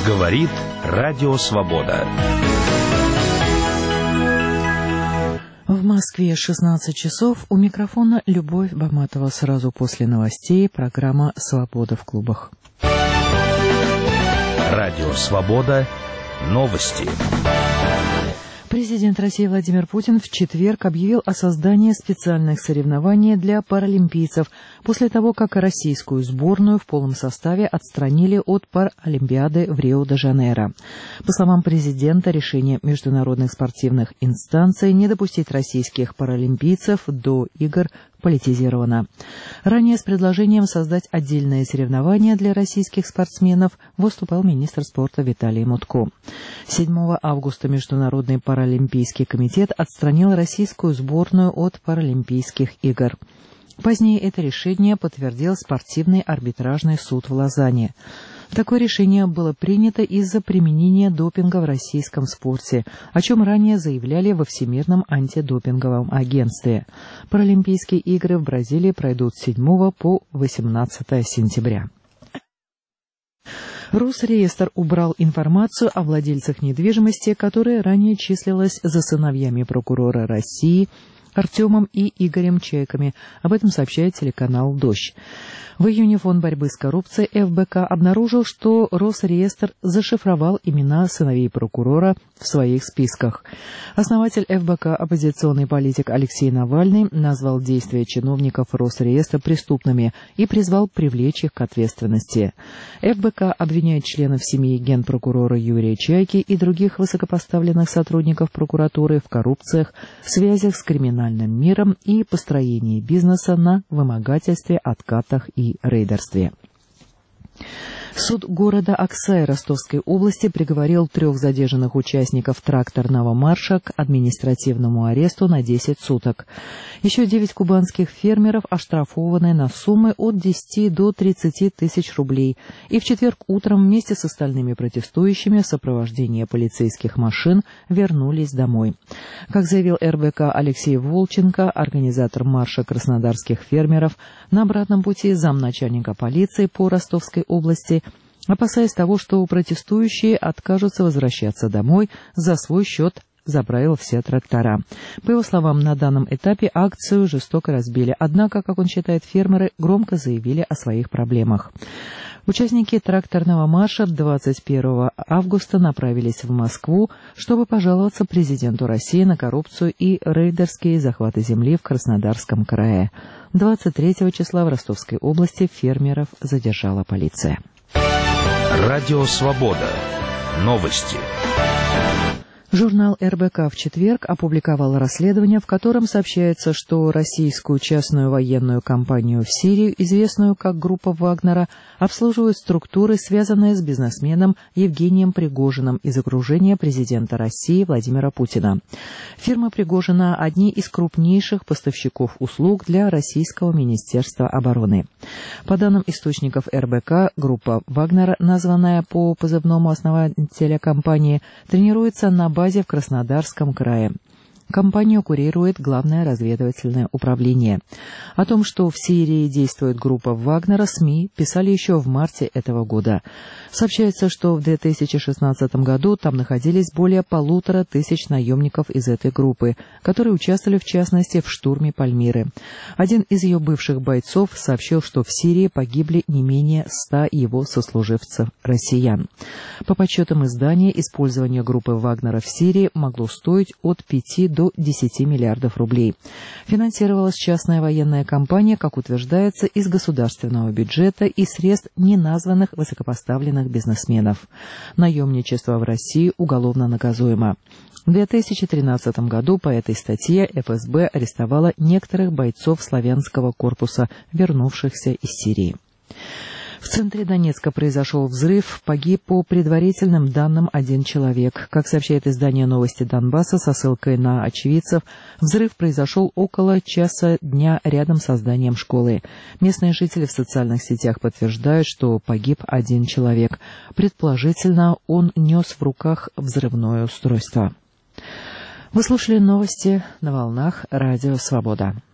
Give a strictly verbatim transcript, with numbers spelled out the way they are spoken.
Говорит Радио Свобода. В Москве шестнадцать часов. У микрофона Любовь Баматова. Сразу после новостей программа «Свобода в клубах». Радио Свобода. Новости. Президент России Владимир Путин в четверг объявил о создании специальных соревнований для паралимпийцев после того, как российскую сборную в полном составе отстранили от Паралимпиады в Рио-де-Жанейро. По словам президента, решение международных спортивных инстанций не допустить российских паралимпийцев до игр политизировано. Ранее с предложением создать отдельные соревнования для российских спортсменов выступал министр спорта Виталий Мутко. седьмого августа Международный паралимпийский комитет отстранил российскую сборную от Паралимпийских игр. Позднее это решение подтвердил спортивный арбитражный суд в Лозанне. Такое решение было принято из-за применения допинга в российском спорте, о чем ранее заявляли во Всемирном антидопинговом агентстве. Паралимпийские игры в Бразилии пройдут с седьмого по восемнадцатое сентября. Росреестр убрал информацию о владельцах недвижимости, которая ранее числилась за сыновьями прокурора России Артемом и Игорем Чайками. Об этом сообщает телеканал «Дождь». В июне Фонд борьбы с коррупцией эф бэ ка обнаружил, что Росреестр зашифровал имена сыновей прокурора в своих списках. Основатель эф бэ ка, оппозиционный политик Алексей Навальный, назвал действия чиновников Росреестра преступными и призвал привлечь их к ответственности. эф бэ ка обвиняет членов семьи генпрокурора Юрия Чайки и других высокопоставленных сотрудников прокуратуры в коррупциях, связях с криминальным миром и построении бизнеса на вымогательстве, откатах и и рейдерстве. Суд города Аксай Ростовской области приговорил трех задержанных участников тракторного марша к административному аресту на десять суток. Еще девять кубанских фермеров оштрафованы на суммы от десяти до тридцати тысяч рублей. И в четверг утром вместе с остальными протестующими в сопровождении полицейских машин вернулись домой. Как заявил эр бэ ка Алексей Волченко, организатор марша краснодарских фермеров, на обратном пути замначальника полиции по Ростовской области, опасаясь того, что протестующие откажутся возвращаться домой, за свой счет заправил все трактора. По его словам, на данном этапе акцию жестоко разбили, однако, как он считает, фермеры громко заявили о своих проблемах. Участники тракторного марша двадцать первого августа направились в Москву, чтобы пожаловаться президенту России на коррупцию и рейдерские захваты земли в Краснодарском крае. двадцать третьего числа в Ростовской области фермеров задержала полиция. Радио Свобода. Новости. Журнал эр бэ ка в четверг опубликовал расследование, в котором сообщается, что российскую частную военную компанию в Сирии, известную как группа Вагнера, обслуживают структуры, связанные с бизнесменом Евгением Пригожиным из окружения президента России Владимира Путина. Фирма Пригожина – одни из крупнейших поставщиков услуг для российского Министерства обороны. По данным источников эр бэ ка, группа Вагнера, названная по позывному основателя компании, тренируется на базе в Краснодарском крае. Компанию курирует Главное разведывательное управление. О том, что в Сирии действует группа Вагнера, СМИ писали еще в марте этого года. Сообщается, что в две тысячи шестнадцатом году там находились более полутора тысяч наемников из этой группы, которые участвовали в частности в штурме Пальмиры. Один из ее бывших бойцов сообщил, что в Сирии погибли не менее ста его сослуживцев россиян. По подсчетам издания, использование группы Вагнера в Сирии могло стоить от пяти до десяти миллиардов рублей. Финансировалась частная военная компания, как утверждается, из государственного бюджета и средств неназванных высокопоставленных бизнесменов. Наемничество в России уголовно наказуемо. В две тысячи тринадцатом году по этой статье эф эс бэ арестовала некоторых бойцов славянского корпуса, вернувшихся из Сирии. В центре Донецка произошел взрыв, погиб по предварительным данным один человек. Как сообщает издание «Новости Донбасса» со ссылкой на очевидцев, взрыв произошел около часа дня рядом со зданием школы. Местные жители в социальных сетях подтверждают, что погиб один человек. Предположительно, он нес в руках взрывное устройство. Вы слушали новости на волнах Радио Свобода.